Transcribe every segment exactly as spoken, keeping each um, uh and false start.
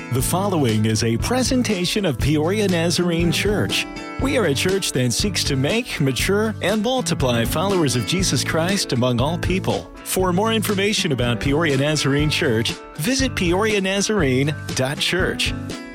The following is a presentation of Peoria Nazarene Church. We are a church that seeks to make, mature, and multiply followers of Jesus Christ among all people. For more information about Peoria Nazarene Church, visit peoria nazarene dot church.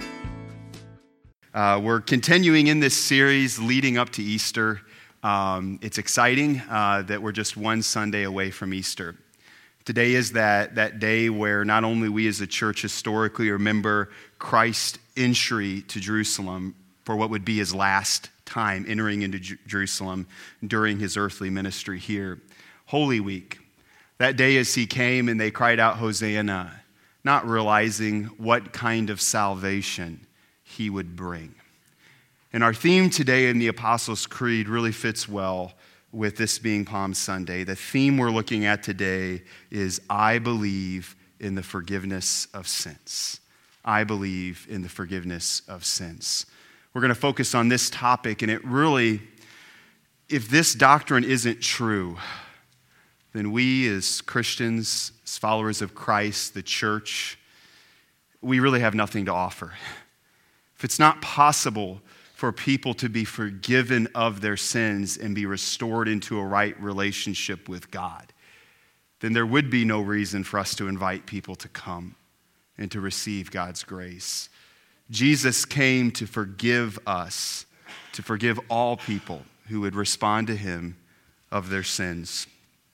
Uh, we're continuing in this series leading up to Easter. Um, it's exciting uh, that we're just one Sunday away from Easter. Today is that, that day where not only we as a church historically remember Christ's entry to Jerusalem for what would be his last time entering into J- Jerusalem during his earthly ministry here. Holy Week, that day as he came and they cried out, Hosanna, not realizing what kind of salvation he would bring. And our theme today in the Apostles' Creed really fits well with this being Palm Sunday. The theme we're looking at today is I believe in the forgiveness of sins. I believe in the forgiveness of sins. We're going to focus on this topic, and it really, if this doctrine isn't true, then we as Christians, as followers of Christ, the church, we really have nothing to offer. If it's not possible for people to be forgiven of their sins and be restored into a right relationship with God, then there would be no reason for us to invite people to come and to receive God's grace. Jesus came to forgive us, to forgive all people who would respond to him of their sins.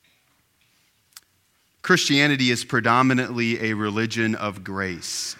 Christianity is predominantly a religion of grace.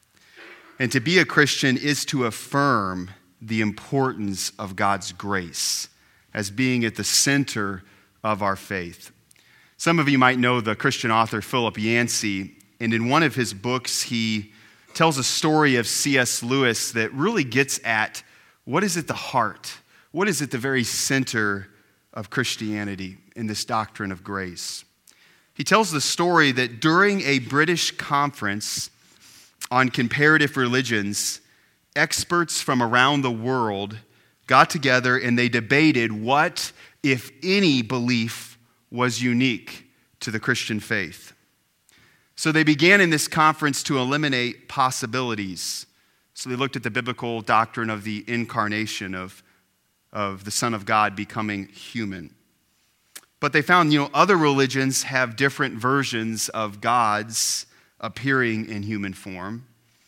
And to be a Christian is to affirm the importance of God's grace as being at the center of our faith. Some of you might know the Christian author Philip Yancey, and in one of his books, he tells a story of C S Lewis that really gets at what is at the heart, what is at the very center of Christianity in this doctrine of grace. He tells the story that during a British conference on comparative religions, experts from around the world got together and they debated what, if any, belief was unique to the Christian faith. So they began in this conference to eliminate possibilities. So they looked at the biblical doctrine of the incarnation of, of the Son of God becoming human. But they found, you know, other religions have different versions of gods appearing in human form.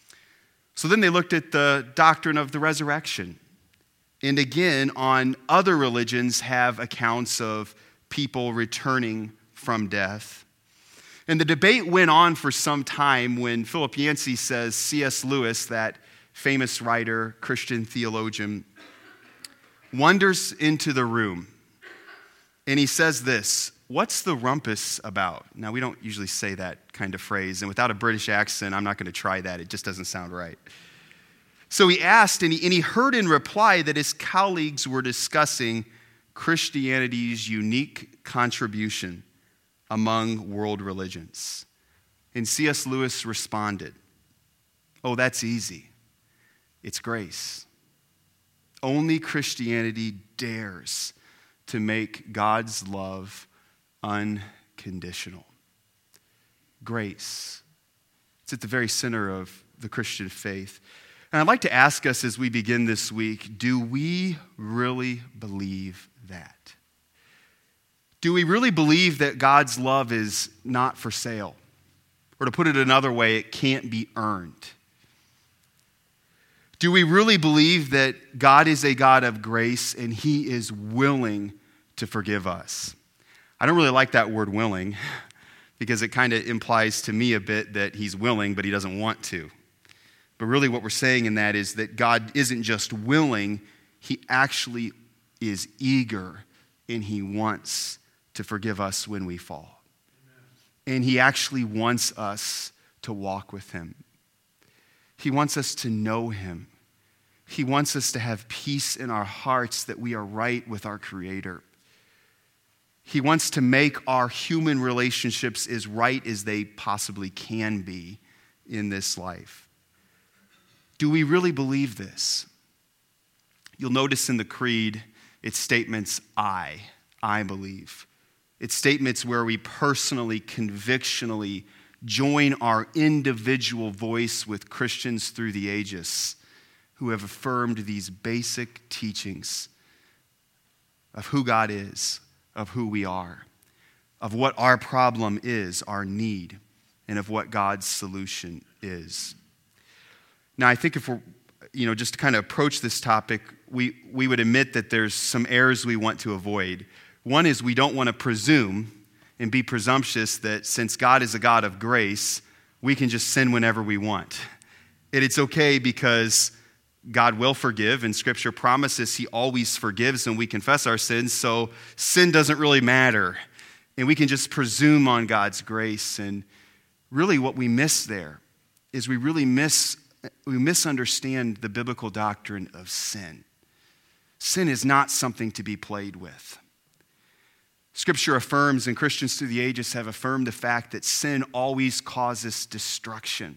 So then they looked at the doctrine of the resurrection. And again, on other religions have accounts of people returning from death. And the debate went on for some time when Philip Yancey says C S Lewis, that famous writer, Christian theologian, wanders into the room. And he says this, "What's the rumpus about?" Now, we don't usually say that kind of phrase, and without a British accent, I'm not going to try that. It just doesn't sound right. So he asked, and he, and he heard in reply that his colleagues were discussing Christianity's unique contribution among world religions. And C S Lewis responded, "Oh, that's easy. It's grace. Only Christianity dares to make God's love unconditional." Grace. It's at the very center of the Christian faith. And I'd like to ask us as we begin this week, do we really believe that? Do we really believe that God's love is not for sale? Or to put it another way, it can't be earned? Do we really believe that God is a God of grace and he is willing to forgive us? I don't really like that word willing because it kind of implies to me a bit that he's willing, but he doesn't want to. But really what we're saying in that is that God isn't just willing, he actually is eager and he wants to forgive us when we fall. Amen. And he actually wants us to walk with him. He wants us to know him. He wants us to have peace in our hearts that we are right with our Creator. He wants to make our human relationships as right as they possibly can be in this life. Do we really believe this? You'll notice in the creed, it's statements, I, I believe. It's statements where we personally, convictionally join our individual voice with Christians through the ages who have affirmed these basic teachings of who God is, of who we are, of what our problem is, our need, and of what God's solution is. Now, I think if we're, you know, just to kind of approach this topic, we, we would admit that there's some errors we want to avoid. One is we don't want to presume and be presumptuous that since God is a God of grace, we can just sin whenever we want. And it's okay because God will forgive, and Scripture promises He always forgives when we confess our sins, so sin doesn't really matter. And we can just presume on God's grace. And really what we miss there is we really miss, we misunderstand the biblical doctrine of sin. Sin is not something to be played with. Scripture affirms, and Christians through the ages have affirmed the fact that sin always causes destruction.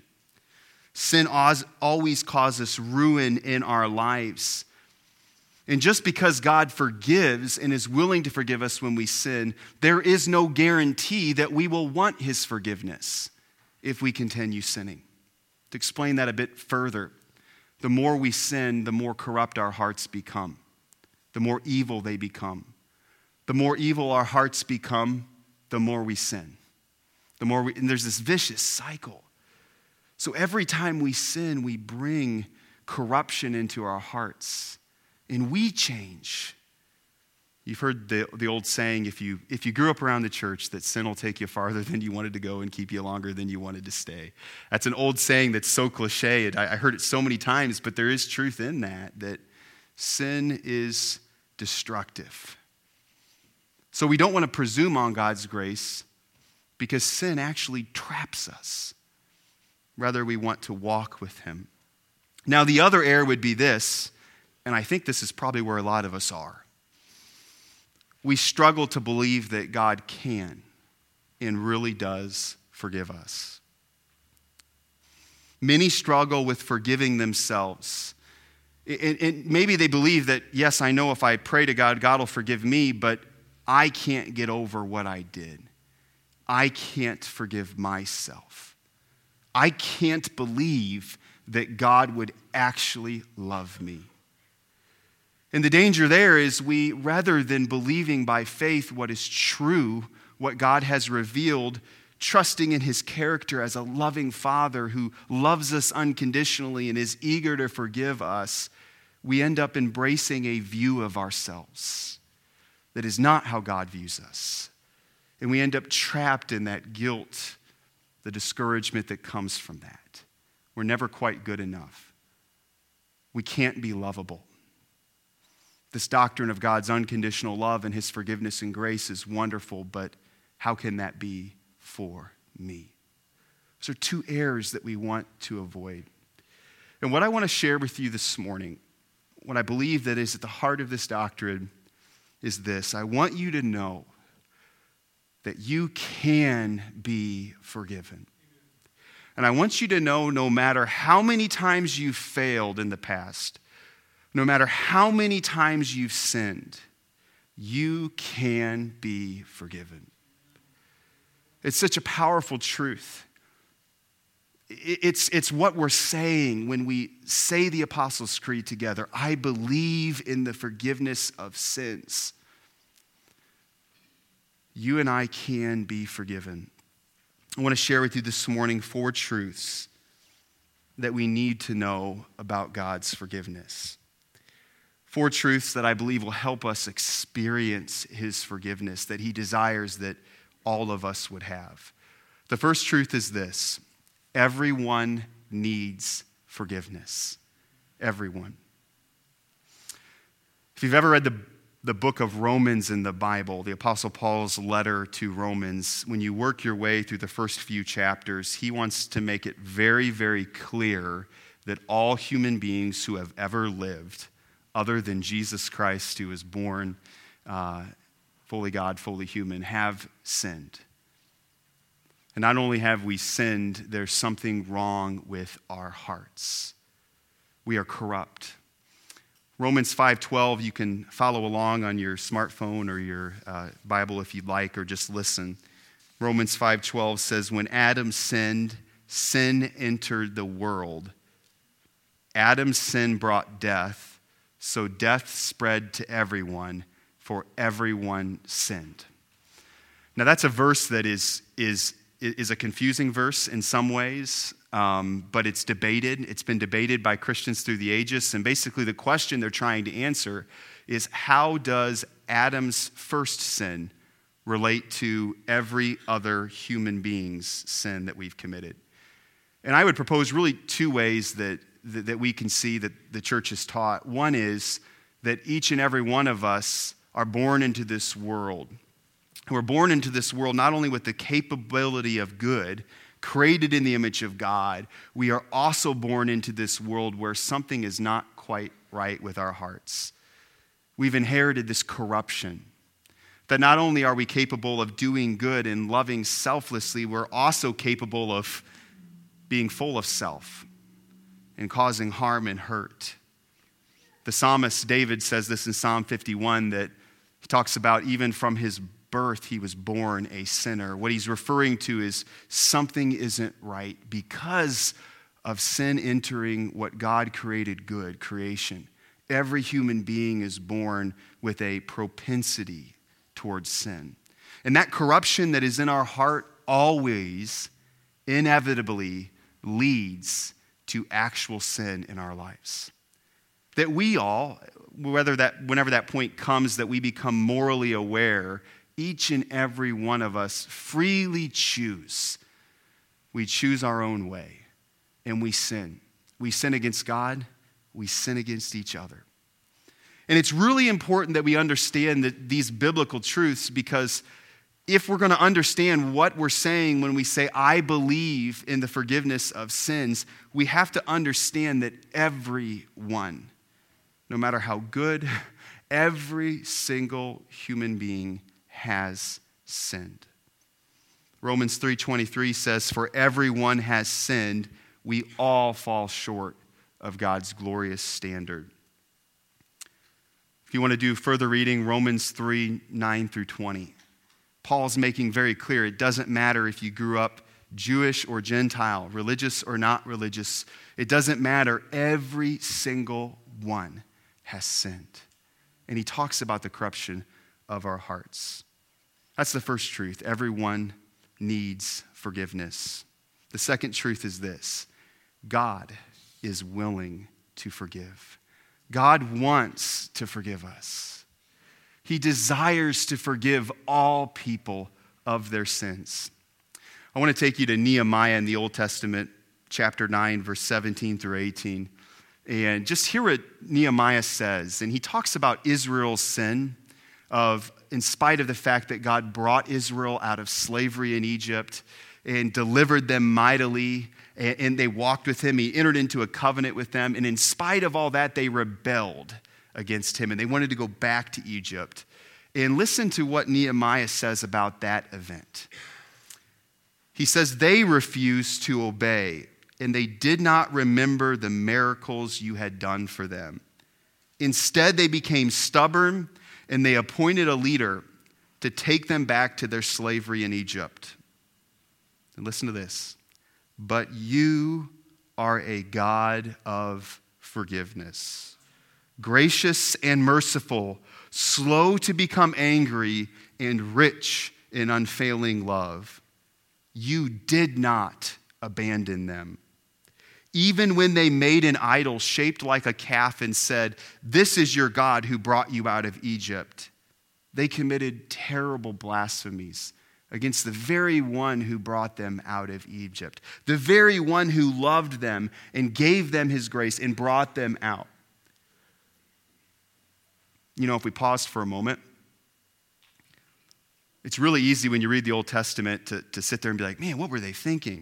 Sin always causes ruin in our lives. And just because God forgives and is willing to forgive us when we sin, there is no guarantee that we will want His forgiveness if we continue sinning. To explain that a bit further, the more we sin, the more corrupt our hearts become, the more evil they become. The more evil our hearts become, the more we sin. The more we, and there's this vicious cycle. So every time we sin, we bring corruption into our hearts, and we change. You've heard the, the old saying, if you, if you grew up around the church, that sin will take you farther than you wanted to go and keep you longer than you wanted to stay. That's an old saying that's so cliche. I, I heard it so many times, but there is truth in that, that sin is destructive. So we don't want to presume on God's grace because sin actually traps us. Rather, we want to walk with Him. Now, the other error would be this, and I think this is probably where a lot of us are. We struggle to believe that God can and really does forgive us. Many struggle with forgiving themselves. And, and maybe they believe that, yes, I know if I pray to God, God will forgive me, but I can't get over what I did. I can't forgive myself. I can't believe that God would actually love me. And the danger there is we, rather than believing by faith what is true, what God has revealed, trusting in His character as a loving Father who loves us unconditionally and is eager to forgive us, we end up embracing a view of ourselves that is not how God views us. And we end up trapped in that guilt, the discouragement that comes from that. We're never quite good enough. We can't be lovable. This doctrine of God's unconditional love and His forgiveness and grace is wonderful, but how can that be for me? Those are two errors that we want to avoid. And what I want to share with you this morning, what I believe that is at the heart of this doctrine, is this. I want you to know that you can be forgiven. And I want you to know no matter how many times you've failed in the past, no matter how many times you've sinned, you can be forgiven. It's such a powerful truth. It's, it's what we're saying when we say the Apostles' Creed together. I believe in the forgiveness of sins. You and I can be forgiven. I want to share with you this morning four truths that we need to know about God's forgiveness. Four truths that I believe will help us experience His forgiveness that He desires that all of us would have. The first truth is this. Everyone needs forgiveness. Everyone. If you've ever read the, the book of Romans in the Bible, the Apostle Paul's letter to Romans, when you work your way through the first few chapters, he wants to make it very, very clear that all human beings who have ever lived, other than Jesus Christ, who was born uh, fully God, fully human, have sinned. And not only have we sinned, there's something wrong with our hearts. We are corrupt. Romans five twelve, you can follow along on your smartphone or your uh, Bible if you'd like, or just listen. Romans five twelve says, when Adam sinned, sin entered the world. Adam's sin brought death, so death spread to everyone, for everyone sinned. Now that's a verse that is, is, is a confusing verse in some ways, um, but it's debated. It's been debated by Christians through the ages, and basically the question they're trying to answer is, how does Adam's first sin relate to every other human being's sin that we've committed? And I would propose really two ways that, that, that we can see that the church has taught. One is that each and every one of us are born into this world. We're born into this world not only with the capability of good, created in the image of God, we are also born into this world where something is not quite right with our hearts. We've inherited this corruption. That not only are we capable of doing good and loving selflessly, we're also capable of being full of self and causing harm and hurt. The psalmist David says this in Psalm fifty-one, that he talks about even from his birth he was born a sinner. What he's referring to is something isn't right because of sin entering what God created good, creation. Every human being is born with a propensity towards sin. And that corruption that is in our heart always, inevitably, leads to actual sin in our lives. That we all, whether that, whenever that point comes that we become morally aware, each and every one of us freely choose. We choose our own way, and we sin. We sin against God, we sin against each other. And it's really important that we understand that these biblical truths, because if we're going to understand what we're saying when we say, I believe in the forgiveness of sins, we have to understand that everyone, no matter how good, every single human being has sinned. Romans three twenty-three says, for everyone has sinned, we all fall short of God's glorious standard. If you want to do further reading, Romans three, nine through twenty. Paul's making very clear it doesn't matter if you grew up Jewish or Gentile, religious or not religious. It doesn't matter. Every single one has sinned. And he talks about the corruption of our hearts. That's the first truth. Everyone needs forgiveness. The second truth is this: God is willing to forgive. God wants to forgive us. He desires to forgive all people of their sins. I want to take you to Nehemiah in the Old Testament, chapter nine, verse seventeen through eighteen. And just hear what Nehemiah says. And he talks about Israel's sin, of in spite of the fact that God brought Israel out of slavery in Egypt and delivered them mightily, and they walked with him. He entered into a covenant with them. And in spite of all that, they rebelled against him, and they wanted to go back to Egypt. And listen to what Nehemiah says about that event. He says, they refused to obey, and they did not remember the miracles you had done for them. Instead, they became stubborn, and they appointed a leader to take them back to their slavery in Egypt. And listen to this. But you are a God of forgiveness, gracious and merciful, slow to become angry, and rich in unfailing love. You did not abandon them. Even when they made an idol shaped like a calf and said, this is your God who brought you out of Egypt, they committed terrible blasphemies against the very one who brought them out of Egypt, the very one who loved them and gave them his grace and brought them out. You know, if we paused for a moment, it's really easy when you read the Old Testament to, to sit there and be like, man, what were they thinking?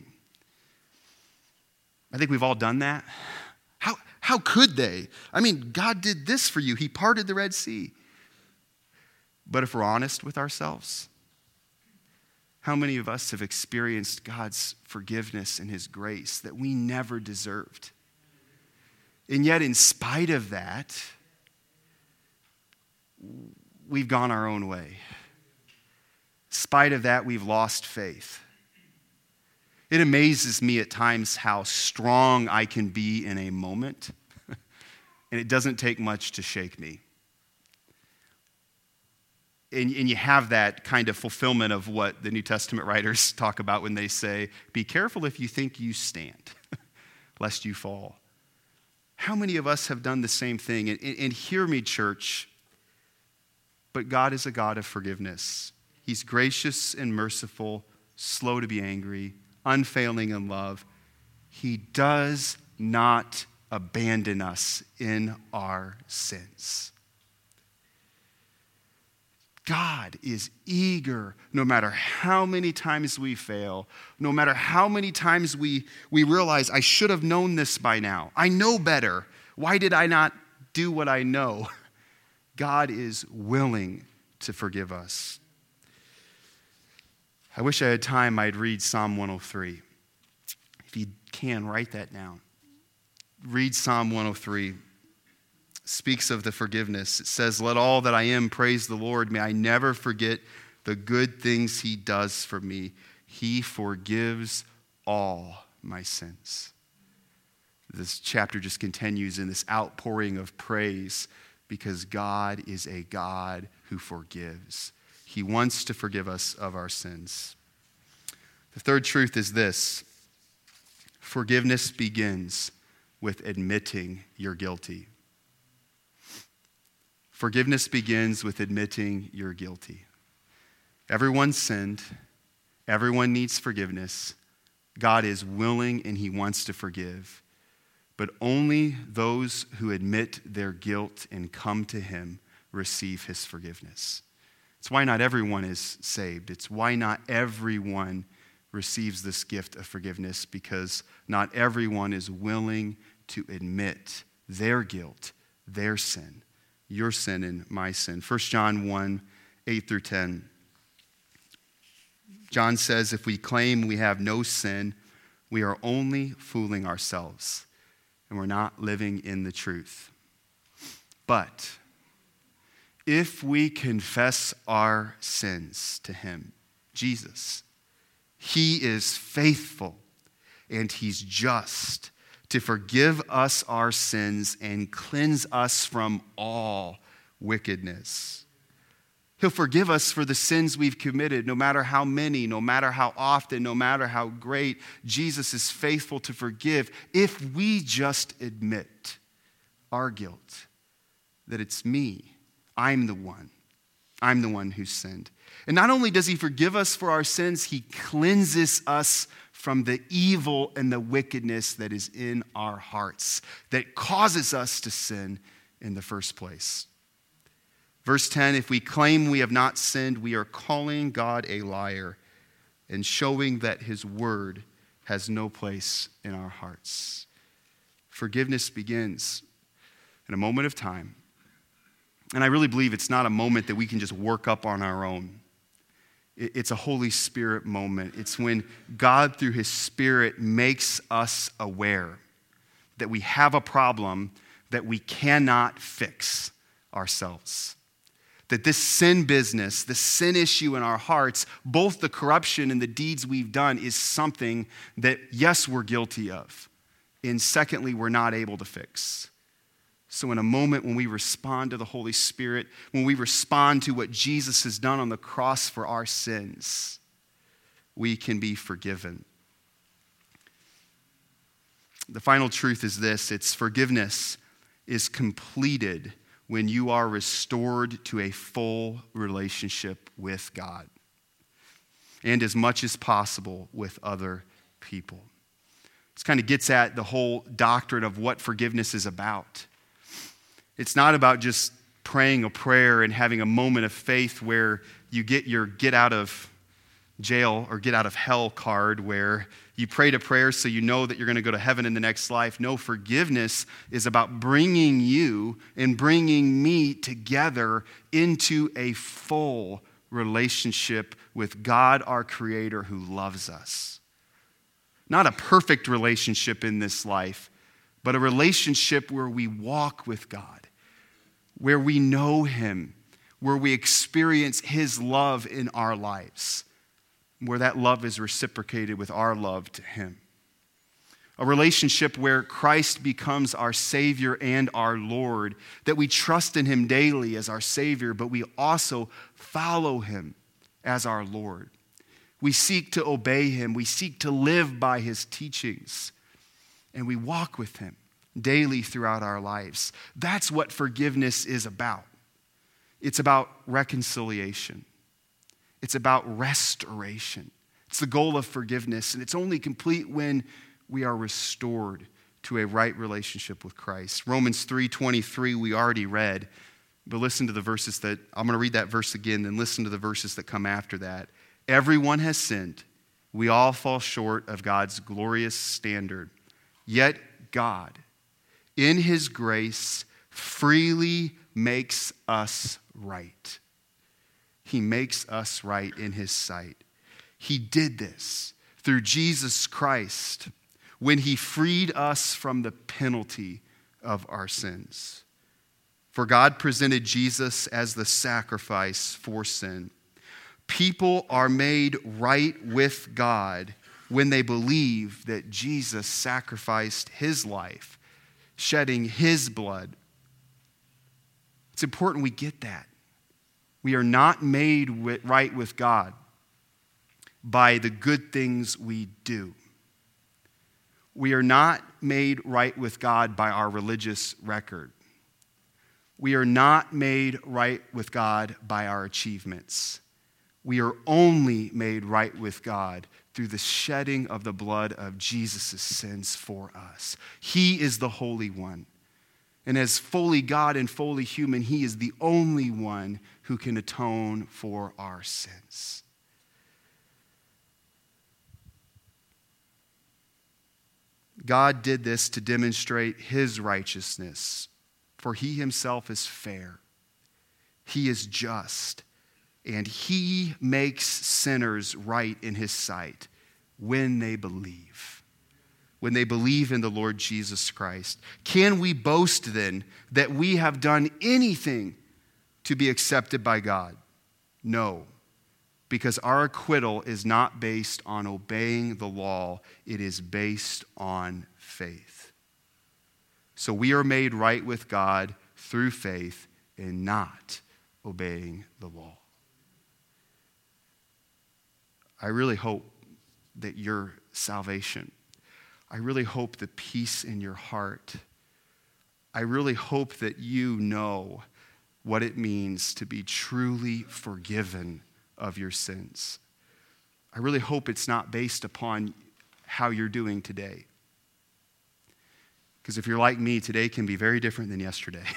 I think we've all done that. How, how could they? I mean, God did this for you. He parted the Red Sea. But if we're honest with ourselves, how many of us have experienced God's forgiveness and his grace that we never deserved? And yet, in spite of that, we've gone our own way. spite of that, we've lost faith. It amazes me at times how strong I can be in a moment, and it doesn't take much to shake me. And, and you have that kind of fulfillment of what the New Testament writers talk about when they say, be careful if you think you stand, lest you fall. How many of us have done the same thing? And, and, and hear me, church, but God is a God of forgiveness. He's gracious and merciful, slow to be angry, unfailing in love. He does not abandon us in our sins. God is eager, no matter how many times we fail, no matter how many times we, we realize, I should have known this by now. I know better. Why did I not do what I know? God is willing to forgive us. I wish I had time, I'd read Psalm one oh three. If you can, write that down. Read Psalm one oh three. Speaks of the forgiveness. It says, let all that I am praise the Lord. May I never forget the good things he does for me. He forgives all my sins. This chapter just continues in this outpouring of praise because God is a God who forgives. He wants to forgive us of our sins. The third truth is this: forgiveness begins with admitting you're guilty. Forgiveness begins with admitting you're guilty. Everyone sinned. Everyone needs forgiveness. God is willing and he wants to forgive. But only those who admit their guilt and come to him receive his forgiveness. It's why not everyone is saved. It's why not everyone receives this gift of forgiveness, because not everyone is willing to admit their guilt, their sin. Your sin and my sin. First John one, eight through ten. John says, if we claim we have no sin, we are only fooling ourselves, and we're not living in the truth. But if we confess our sins to him, Jesus, he is faithful and he's just to forgive us our sins and cleanse us from all wickedness. He'll forgive us for the sins we've committed, no matter how many, no matter how often, no matter how great. Jesus is faithful to forgive if we just admit our guilt, that it's me. I'm the one. I'm the one who sinned. And not only does he forgive us for our sins, he cleanses us from the evil and the wickedness that is in our hearts that causes us to sin in the first place. Verse ten, if we claim we have not sinned, we are calling God a liar and showing that his word has no place in our hearts. Forgiveness begins in a moment of time. And I really believe it's not a moment that we can just work up on our own. It's a Holy Spirit moment. It's when God, through his Spirit, makes us aware that we have a problem that we cannot fix ourselves. That this sin business, the sin issue in our hearts, both the corruption and the deeds we've done, is something that, yes, we're guilty of. And secondly, we're not able to fix. So in a moment when we respond to the Holy Spirit, when we respond to what Jesus has done on the cross for our sins, we can be forgiven. The final truth is this: it's forgiveness is completed when you are restored to a full relationship with God and as much as possible with other people. This kind of gets at the whole doctrine of what forgiveness is about. It's not about just praying a prayer and having a moment of faith where you get your get out of jail or get out of hell card, where you prayed a prayer so you know that you're going to go to heaven in the next life. No, forgiveness is about bringing you and bringing me together into a full relationship with God, our Creator, who loves us. Not a perfect relationship in this life, but a relationship where we walk with God, where we know him, where we experience his love in our lives, where that love is reciprocated with our love to him. A relationship where Christ becomes our Savior and our Lord, that we trust in him daily as our Savior, but we also follow him as our Lord. We seek to obey him. We seek to live by his teachings. And we walk with him daily throughout our lives. That's what forgiveness is about. It's about reconciliation. It's about restoration. It's the goal of forgiveness, and it's only complete when we are restored to a right relationship with Christ. Romans three twenty-three we already read, but listen to the verses that, I'm going to read that verse again, then listen to the verses that come after that. Everyone has sinned. We all fall short of God's glorious standard. Yet God, in his grace, freely makes us right. He makes us right in his sight. He did this through Jesus Christ when he freed us from the penalty of our sins. For God presented Jesus as the sacrifice for sin. People are made right with God when they believe that Jesus sacrificed his life, shedding his blood. It's important we get that. We are not made right with God by the good things we do. We are not made right with God by our religious record. We are not made right with God by our achievements. We are only made right with God through the shedding of the blood of Jesus' sins for us. He is the Holy One. And as fully God and fully human, he is the only one who can atone for our sins. God did this to demonstrate his righteousness, for he himself is fair. He is just, and he makes sinners right in his sight when they believe. When they believe in the Lord Jesus Christ. Can we boast then that we have done anything to be accepted by God? No, because our acquittal is not based on obeying the law. It is based on faith. So we are made right with God through faith and not obeying the law. I really hope that your salvation, I really hope the peace in your heart, I really hope that you know what it means to be truly forgiven of your sins. I really hope it's not based upon how you're doing today. Because if you're like me, today can be very different than yesterday.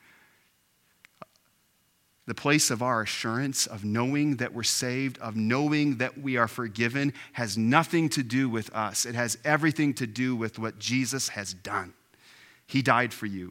The place of our assurance, of knowing that we're saved, of knowing that we are forgiven, has nothing to do with us. It has everything to do with what Jesus has done. He died for you.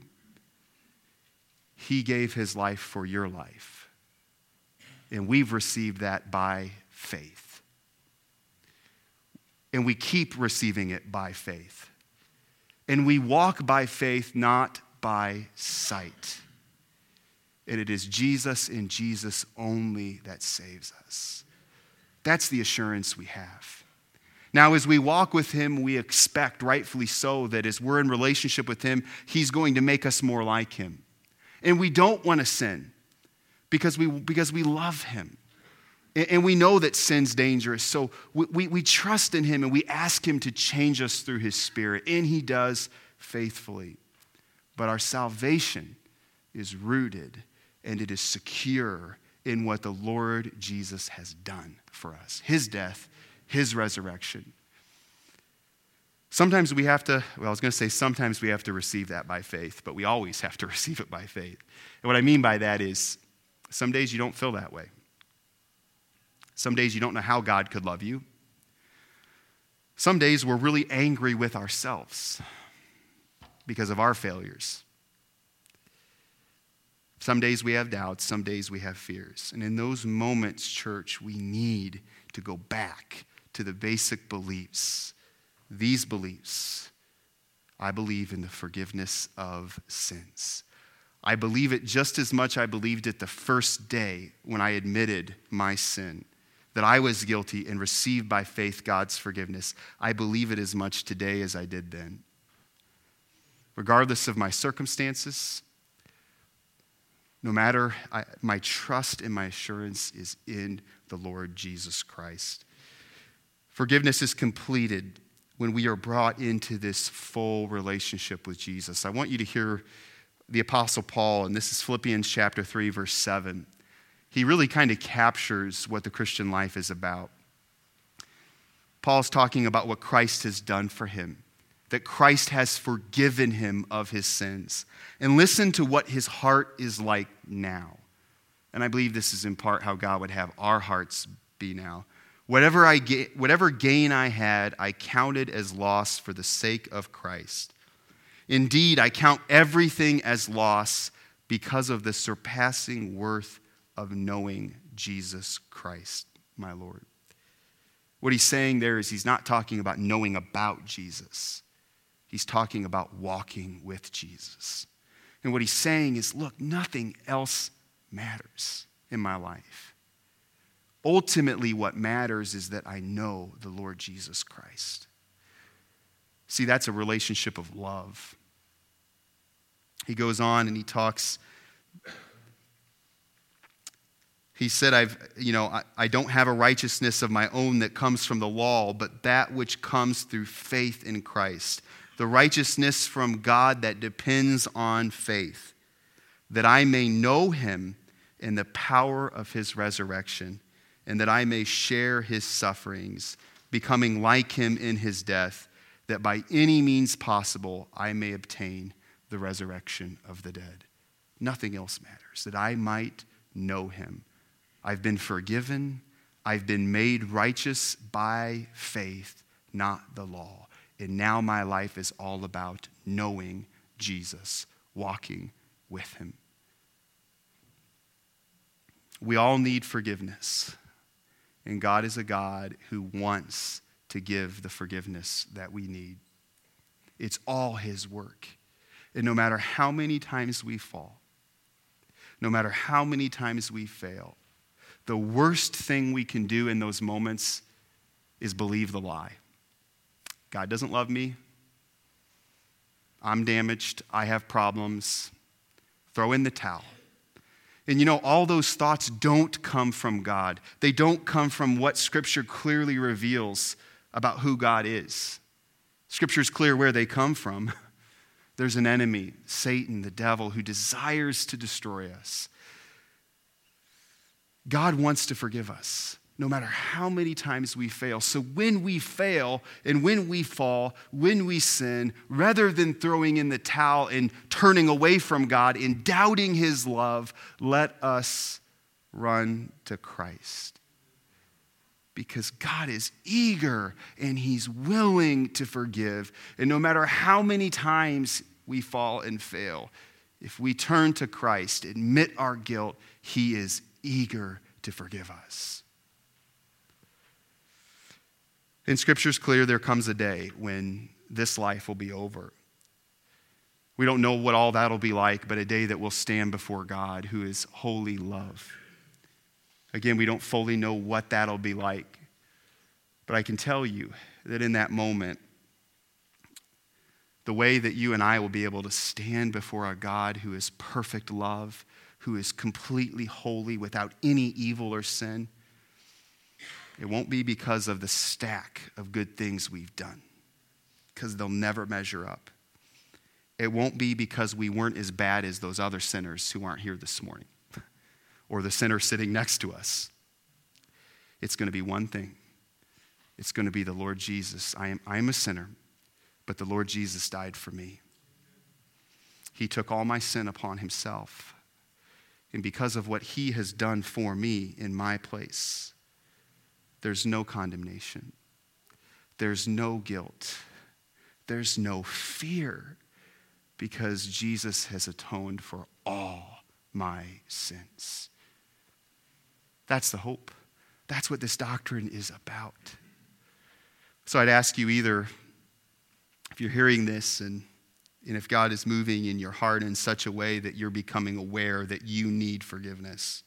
He gave his life for your life. And we've received that by faith. And we keep receiving it by faith. And we walk by faith, not by sight. And it is Jesus and Jesus only that saves us. That's the assurance we have. Now, as we walk with him, we expect, rightfully so, that as we're in relationship with him, he's going to make us more like him. And we don't want to sin because we, because we love him. And, and we know that sin's dangerous. So we, we, we trust in him and we ask him to change us through his Spirit. And he does faithfully. But our salvation is rooted and it is secure in what the Lord Jesus has done for us. His death, his resurrection. Sometimes we have to, well, I was going to say sometimes we have to receive that by faith, but we always have to receive it by faith. And what I mean by that is some days you don't feel that way. Some days you don't know how God could love you. Some days we're really angry with ourselves because of our failures. Some days we have doubts, some days we have fears. And in those moments, church, we need to go back to the basic beliefs. These beliefs, I believe in the forgiveness of sins. I believe it just as much I believed it the first day when I admitted my sin, that I was guilty and received by faith God's forgiveness. I believe it as much today as I did then. Regardless of my circumstances, no matter, I, my trust and my assurance is in the Lord Jesus Christ. Forgiveness is completed when we are brought into this full relationship with Jesus. I want you to hear the Apostle Paul, and this is Philippians chapter three, verse seven. He really kind of captures what the Christian life is about. Paul's talking about what Christ has done for him, that Christ has forgiven him of his sins. And listen to what his heart is like now. And I believe this is in part how God would have our hearts be now. Whatever I ga- whatever gain I had, I counted as loss for the sake of Christ. Indeed, I count everything as loss because of the surpassing worth of knowing Jesus Christ, my Lord. What he's saying there is he's not talking about knowing about Jesus. He's talking about walking with Jesus. And what he's saying is, look, nothing else matters in my life. Ultimately, what matters is that I know the Lord Jesus Christ. See, that's a relationship of love. He goes on and he talks. He said, I've, you know, I, I don't have a righteousness of my own that comes from the law, but that which comes through faith in Christ. The righteousness from God that depends on faith, that I may know him in the power of his resurrection, and that I may share his sufferings, becoming like him in his death, that by any means possible I may obtain the resurrection of the dead. Nothing else matters, that I might know him. I've been forgiven. I've been made righteous by faith, not the law. And now my life is all about knowing Jesus, walking with him. We all need forgiveness. And God is a God who wants to give the forgiveness that we need. It's all his work. And no matter how many times we fall, no matter how many times we fail, the worst thing we can do in those moments is believe the lie. God doesn't love me. I'm damaged. I have problems. Throw in the towel. And you know, all those thoughts don't come from God. They don't come from what Scripture clearly reveals about who God is. Scripture's clear where they come from. There's an enemy, Satan, the devil, who desires to destroy us. God wants to forgive us, no matter how many times we fail. So when we fail and when we fall, when we sin, rather than throwing in the towel and turning away from God and doubting his love, let us run to Christ. Because God is eager and he's willing to forgive. And no matter how many times we fall and fail, if we turn to Christ, admit our guilt, he is eager to forgive us. In Scripture's clear, there comes a day when this life will be over. We don't know what all that'll be like, but a day that we'll stand before God, who is holy love. Again, we don't fully know what that'll be like, but I can tell you that in that moment, the way that you and I will be able to stand before a God who is perfect love, who is completely holy without any evil or sin, it won't be because of the stack of good things we've done, because they'll never measure up. It won't be because we weren't as bad as those other sinners who aren't here this morning, or the sinner sitting next to us. It's going to be one thing. It's going to be the Lord Jesus. I am, I am a sinner, but the Lord Jesus died for me. He took all my sin upon himself. And because of what he has done for me in my place, there's no condemnation. There's no guilt. There's no fear, because Jesus has atoned for all my sins. That's the hope. That's what this doctrine is about. So I'd ask you, either if you're hearing this and and if God is moving in your heart in such a way that you're becoming aware that you need forgiveness.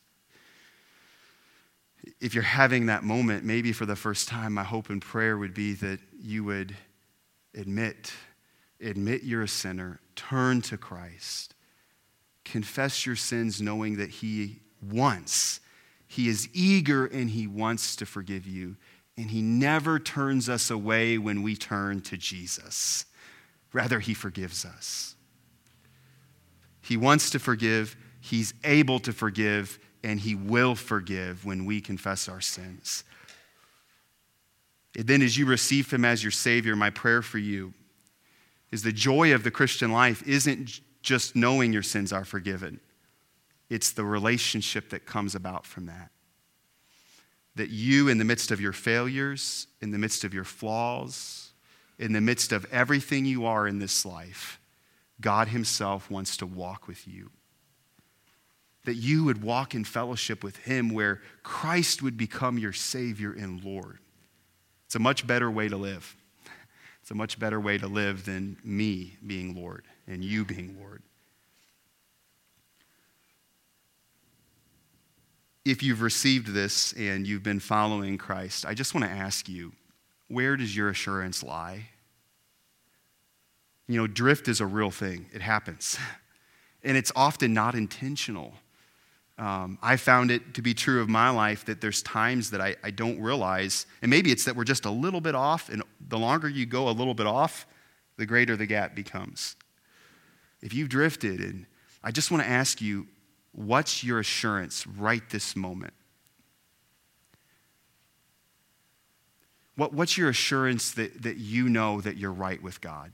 If you're having that moment, maybe for the first time, my hope and prayer would be that you would admit, admit you're a sinner, turn to Christ, confess your sins knowing that he wants, he is eager and he wants to forgive you. And he never turns us away when we turn to Jesus. Rather, he forgives us. He wants to forgive, he's able to forgive, and he will forgive when we confess our sins. And then as you receive him as your Savior, my prayer for you is the joy of the Christian life isn't just knowing your sins are forgiven. It's the relationship that comes about from that. That you, in the midst of your failures, in the midst of your flaws, in the midst of everything you are in this life, God himself wants to walk with you. That you would walk in fellowship with him where Christ would become your Savior and Lord. It's a much better way to live. It's a much better way to live than me being Lord and you being Lord. If you've received this and you've been following Christ, I just want to ask you, where does your assurance lie? You know, drift is a real thing. It happens. And it's often not intentional. Um, I found it to be true of my life that there's times that I, I don't realize, and maybe it's that we're just a little bit off, and the longer you go a little bit off, the greater the gap becomes. If you've drifted, and I just want to ask you, what's your assurance right this moment? What, what's your assurance that, that you know that you're right with God?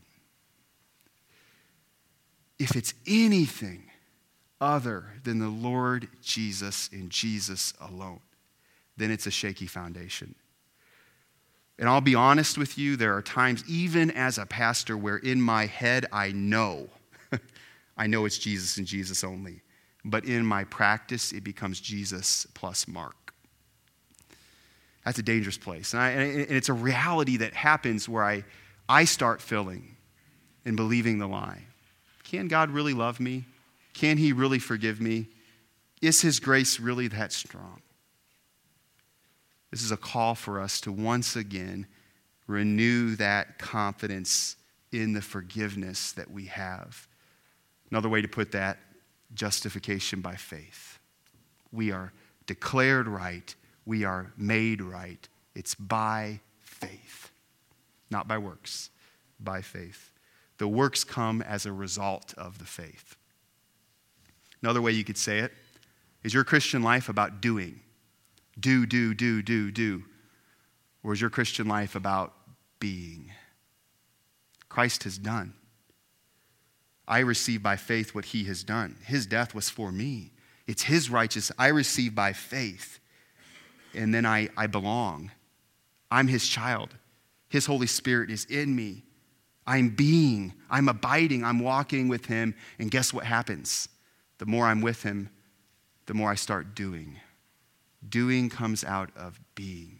If it's anything other than the Lord Jesus and Jesus alone, then it's a shaky foundation. And I'll be honest with you, there are times, even as a pastor, where in my head I know, I know it's Jesus and Jesus only. But in my practice, it becomes Jesus plus Mark. That's a dangerous place. And, I, and it's a reality that happens where I, I start filling and believing the lie. Can God really love me? Can he really forgive me? Is his grace really that strong? This is a call for us to once again renew that confidence in the forgiveness that we have. Another way to put that, justification by faith. We are declared right. We are made right. It's by faith, not by works, by faith. The works come as a result of the faith. Another way you could say it is your Christian life about doing. Do, do, do, do, do. Or is your Christian life about being? Christ has done. I receive by faith what he has done. His death was for me. It's his righteousness. I receive by faith. And then I, I belong. I'm his child. His Holy Spirit is in me. I'm being. I'm abiding. I'm walking with him. And guess what happens? The more I'm with him, the more I start doing. Doing comes out of being.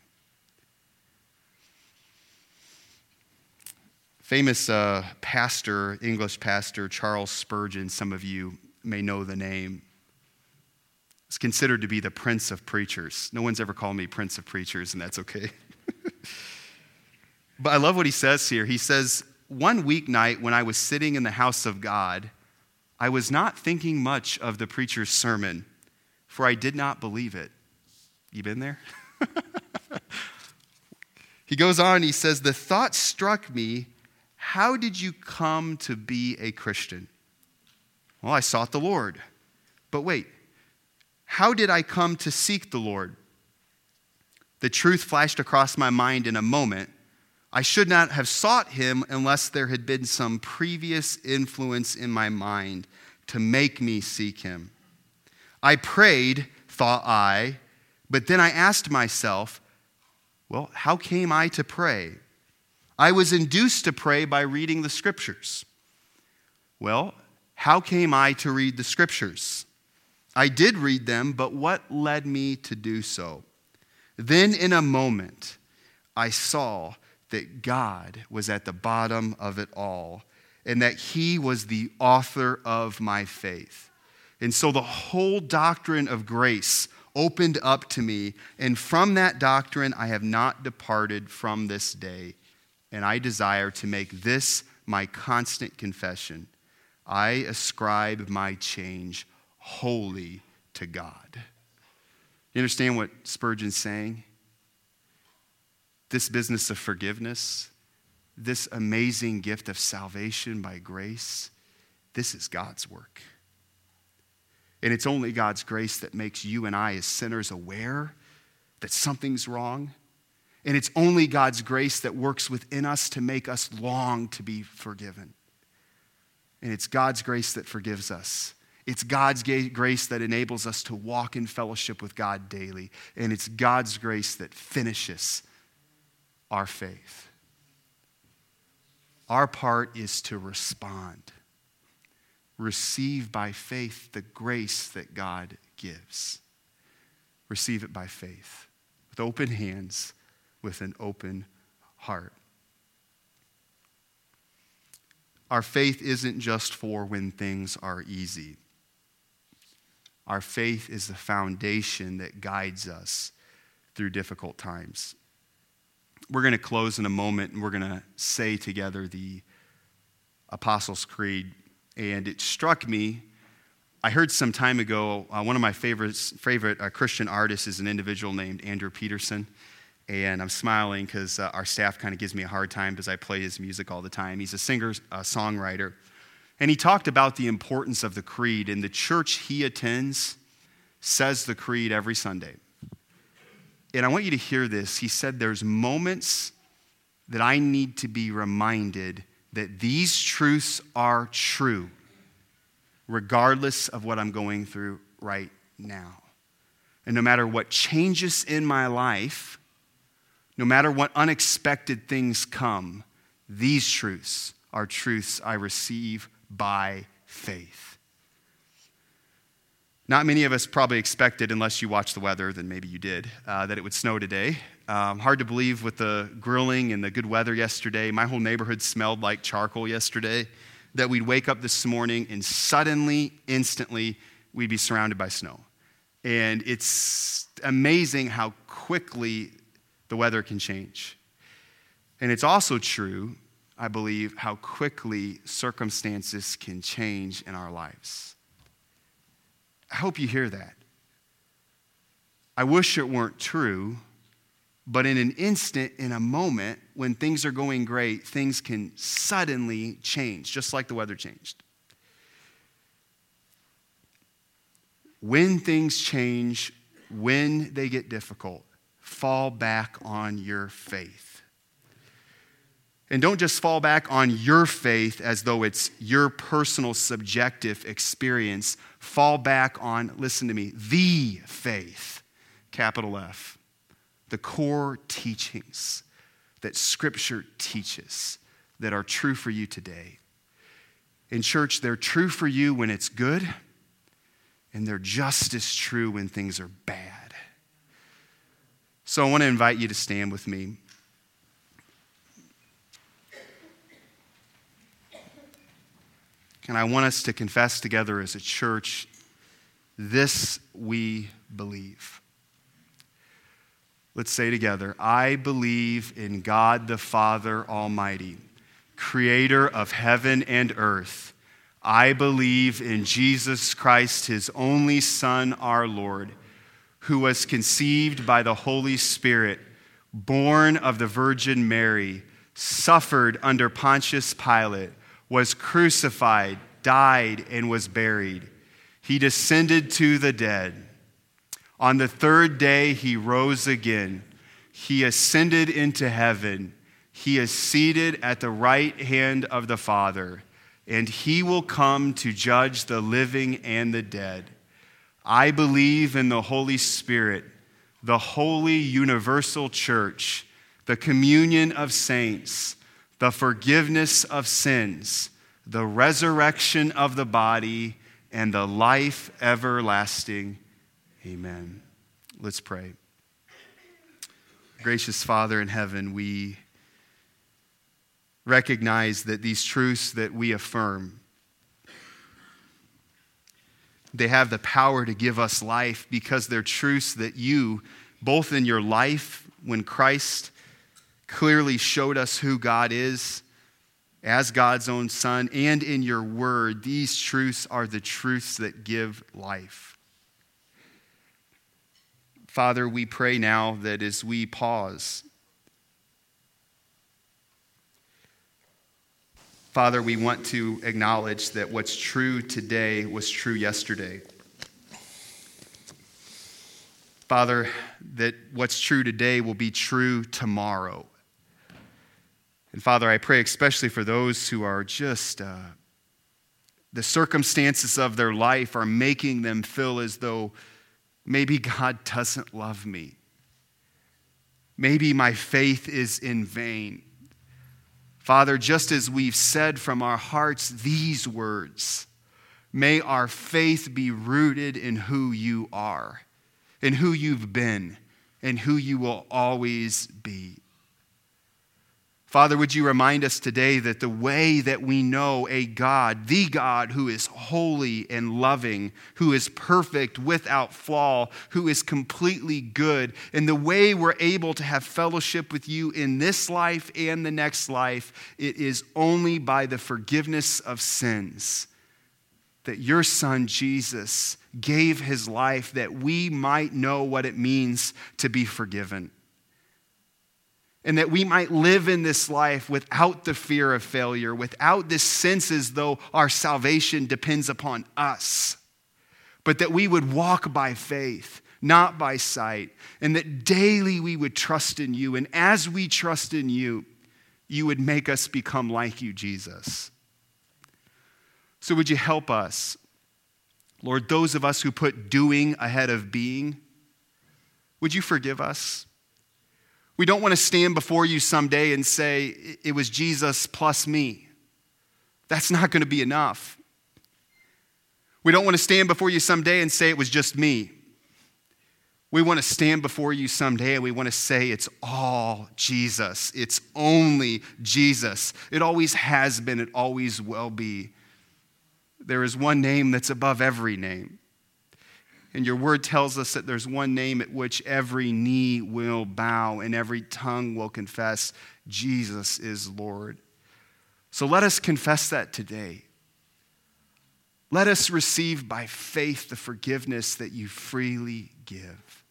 Famous uh, pastor, English pastor, Charles Spurgeon, some of you may know the name. It's considered to be the Prince of Preachers. No one's ever called me Prince of Preachers, and that's okay. But I love what he says here. He says, one weeknight when I was sitting in the house of God, I was not thinking much of the preacher's sermon, for I did not believe it. You been there? He goes on, he says, the thought struck me, how did you come to be a Christian? Well, I sought the Lord. But wait, how did I come to seek the Lord? The truth flashed across my mind in a moment. I should not have sought him unless there had been some previous influence in my mind to make me seek him. I prayed, thought I, but then I asked myself, well, how came I to pray? I was induced to pray by reading the scriptures. Well, how came I to read the scriptures? I did read them, but what led me to do so? Then in a moment, I saw that God was at the bottom of it all, and that he was the author of my faith. And so the whole doctrine of grace opened up to me, and from that doctrine I have not departed from this day, and I desire to make this my constant confession. I ascribe my change wholly to God. You understand what Spurgeon's saying? This business of forgiveness, this amazing gift of salvation by grace, this is God's work. And it's only God's grace that makes you and I as sinners aware that something's wrong. And it's only God's grace that works within us to make us long to be forgiven. And it's God's grace that forgives us. It's God's grace that enables us to walk in fellowship with God daily. And it's God's grace that finishes our faith. Our part is to respond. Receive by faith the grace that God gives. Receive it by faith, with open hands, with an open heart. Our faith isn't just for when things are easy. Our faith is the foundation that guides us through difficult times. We're going to close in a moment, and we're going to say together the Apostles' Creed. And it struck me, I heard some time ago, uh, one of my favorites, favorite uh, Christian artists is an individual named Andrew Peterson. And I'm smiling because uh, our staff kind of gives me a hard time because I play his music all the time. He's a singer, a songwriter. And he talked about the importance of the creed. And the church he attends says the creed every Sunday. And I want you to hear this. He said there's moments that I need to be reminded that these truths are true, regardless of what I'm going through right now. And no matter what changes in my life, no matter what unexpected things come, these truths are truths I receive by faith. Not many of us probably expected, unless you watched the weather, then maybe you did, uh, that it would snow today. Um, hard to believe with the grilling and the good weather yesterday. My whole neighborhood smelled like charcoal yesterday, that we'd wake up this morning and suddenly, instantly, we'd be surrounded by snow. And it's amazing how quickly the weather can change. And it's also true, I believe, how quickly circumstances can change in our lives. I hope you hear that. I wish it weren't true, but in an instant, in a moment, when things are going great, things can suddenly change, just like the weather changed. When things change, when they get difficult, fall back on your faith. And don't just fall back on your faith as though it's your personal subjective experience. Fall back on, listen to me, the faith, capital F. The core teachings that Scripture teaches that are true for you today. In church, they're true for you when it's good, and they're just as true when things are bad. So I want to invite you to stand with me. And I want us to confess together as a church, this we believe. Let's say together, I believe in God the Father Almighty, creator of heaven and earth. I believe in Jesus Christ, his only Son, our Lord, who was conceived by the Holy Spirit, born of the Virgin Mary, suffered under Pontius Pilate, was crucified, died, and was buried. He descended to the dead. On the third day, he rose again. He ascended into heaven. He is seated at the right hand of the Father, and he will come to judge the living and the dead. I believe in the Holy Spirit, the holy universal church, the communion of saints, the forgiveness of sins, the resurrection of the body, and the life everlasting. Amen. Let's pray. Gracious Father in heaven, we recognize that these truths that we affirm, they have the power to give us life because they're truths that you, both in your life when Christ clearly showed us who God is as God's own Son, and in your word, these truths are the truths that give life. Father, we pray now that as we pause, Father, we want to acknowledge that what's true today was true yesterday. Father, that what's true today will be true tomorrow. And Father, I pray especially for those who are just, uh, the circumstances of their life are making them feel as though maybe God doesn't love me. Maybe my faith is in vain. Father, just as we've said from our hearts these words, may our faith be rooted in who you are, in who you've been, and who you will always be. Father, would you remind us today that the way that we know a God, the God who is holy and loving, who is perfect without flaw, who is completely good, and the way we're able to have fellowship with you in this life and the next life, it is only by the forgiveness of sins that your Son Jesus gave his life that we might know what it means to be forgiven. And that we might live in this life without the fear of failure, without this sense as though our salvation depends upon us. But that we would walk by faith, not by sight. And that daily we would trust in you. And as we trust in you, you would make us become like you, Jesus. So would you help us? Lord, those of us who put doing ahead of being, would you forgive us? We don't want to stand before you someday and say, it was Jesus plus me. That's not going to be enough. We don't want to stand before you someday and say it was just me. We want to stand before you someday and we want to say it's all Jesus. It's only Jesus. It always has been. It always will be. There is one name that's above every name. And your word tells us that there's one name at which every knee will bow and every tongue will confess Jesus is Lord. So let us confess that today. Let us receive by faith the forgiveness that you freely give.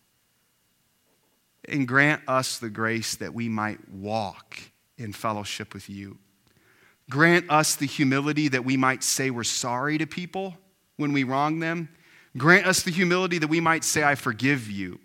And grant us the grace that we might walk in fellowship with you. Grant us the humility that we might say we're sorry to people when we wrong them. Grant us the humility that we might say, I forgive you.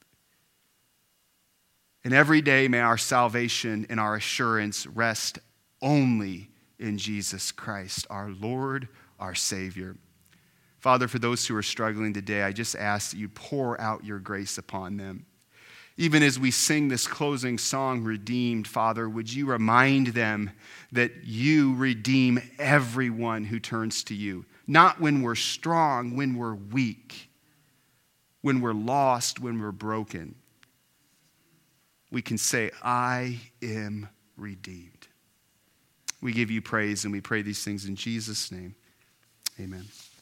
And every day may our salvation and our assurance rest only in Jesus Christ, our Lord, our Savior. Father, for those who are struggling today, I just ask that you pour out your grace upon them. Even as we sing this closing song, Redeemed, Father, would you remind them that you redeem everyone who turns to you. Not when we're strong, when we're weak, when we're lost, when we're broken. We can say, I am redeemed. We give you praise and we pray these things in Jesus' name. Amen.